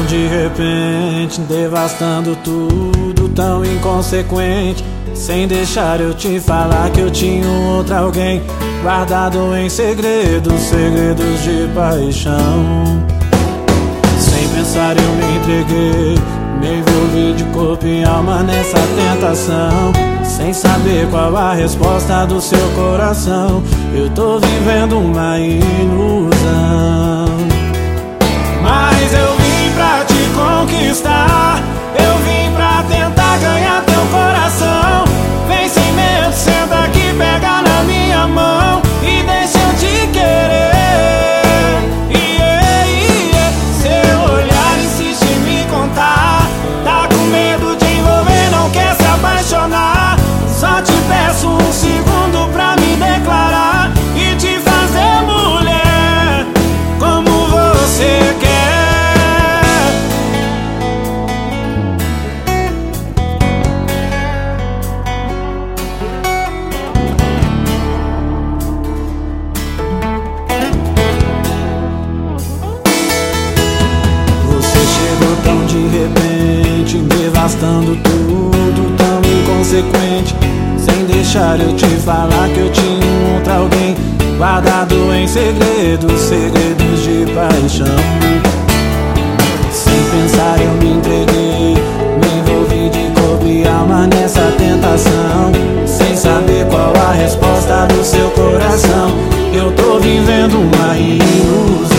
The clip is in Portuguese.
tão de repente, devastando tudo, tão inconsequente, sem deixar eu te falar que eu tinha um outro alguém, guardado em segredos, segredos de paixão. Sem pensar eu me entreguei, me envolvi de corpo e alma nessa tentação, sem saber qual a resposta do seu coração. Eu tô vivendo uma ilusão, mas eu vim pra te conquistar, eu vim pra tentar ganhar teu coração. Vem sem medo, senta aqui, pega na minha mão e deixa eu te querer. Seu olhar insiste em me contar, tá com medo de envolver, não quer se apaixonar. Só te peço um segundo pra me declarar e te fazer mulher como você quer. Você chegou tão de repente, devastando tudo, tão inconsequente, sem deixar eu te falar que eu tinha um outro alguém, guardado em segredos, segredos de paixão. Sem pensar eu me entreguei, me envolvi de corpo e alma nessa tentação, sem saber qual a resposta do seu coração. Eu tô vivendo uma ilusão,